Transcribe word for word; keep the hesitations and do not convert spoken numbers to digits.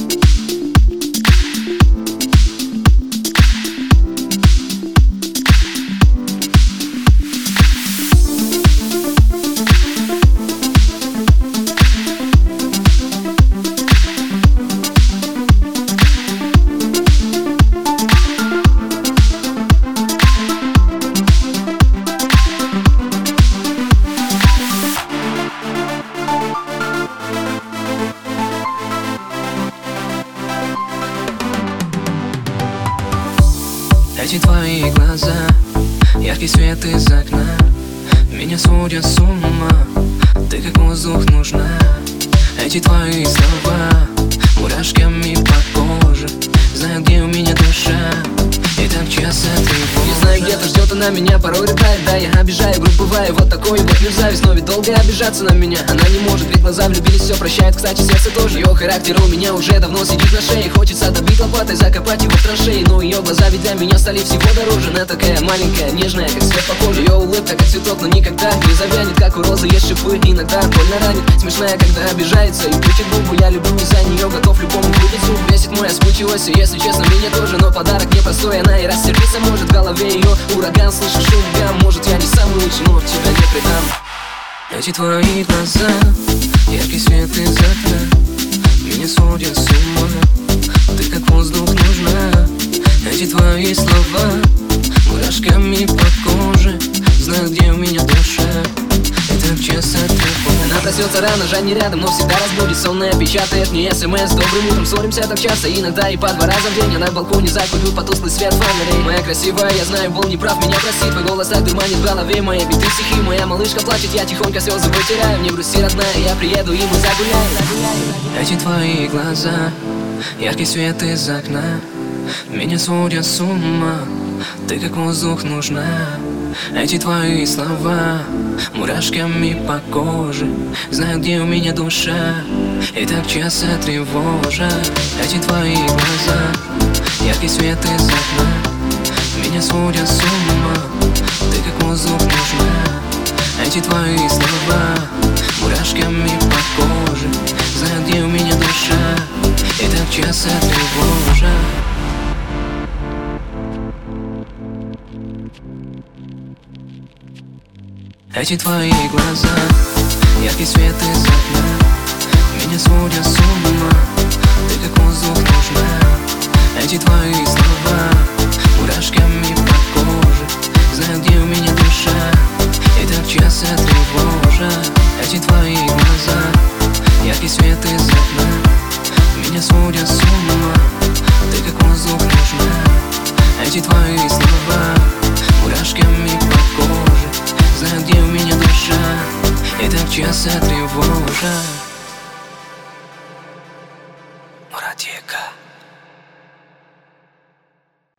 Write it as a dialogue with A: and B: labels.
A: Эти твои глаза, яркий свет из окна, меня сводят с ума, ты как воздух нужна. Эти твои слова мурашками по коже, знаю, где у меня душа, и так часто тревожа.
B: Не знаю, где-то ждет она меня, порой рыдает. Да, я обижаю, грубо бываю, вот такой вот мир зависть. Но ведь долго обижаться на меня она не может, ведь глаза влюбились, все прощает, кстати, сердце тоже. Ее характер у меня уже давно сидит на шее, хочется добить лопатой, закопать его в траншеи. Но ее глаза ведь для меня стали всего дороже. Она такая маленькая, нежная, как свет по коже. Ее улыбка, как цветок, но никогда не завянет, как у розы есть шипы, иногда больно ранит. Смешная, когда обижается и крутит губы. Я люблю из-за нее, готов любому выпить зуб. Бесит моя вспыльчивость, и если честно, меня тоже. Но подарок непростой, она и рассердиться может. В голове ее ураган, слышу шум гам. Может, я не самый лучший, но тебя не предам.
A: Эти твои глаза, яркий свет из окна, меня сводят с ума, ты как воздух нужна. Эти твои слова мурашками по коже, знаю, где у меня душа, и так часто тревожа.
B: Она проснется рано, жаль не рядом, но всегда разбудит. Сонная печатает мне смс: добрым утром, ссоримся так часто, иногда и по два раза в день. Она в балконе закурю по тусклый свет фонарей. Моя красивая, я знаю, был неправ, меня прости. Твой голос так дурманит в голове, мои биты стихи. Моя малышка плачет, я тихонько слезы вытираю. Не грусти, родная, я приеду и мы загуляем.
A: Эти твои глаза, яркий свет из окна, меня сводят с ума, ты как воздух нужна. Эти твои слова мурашками по коже, знаю, где у меня душа, и так часто тревожа. Эти твои глаза, яркий свет из окна, меня сводят с ума, ты как воздух нужна. Эти твои слова мурашками по коже, знаю, где у меня душа, и так часто тревожа. Эти твои глаза, яркий свет из окна, меня сводят с ума, ты как воздух нужна. Эти твои слова мурашками по коже, знаю, где у меня душа, и так часто тревожа. Эти твои глаза, яркий свет из окна, меня сводят с ума, ты как воздух нужна. Эти твои слова мурашками по коже, знаю, где у меня душа, и так часто тревожа. Murateka.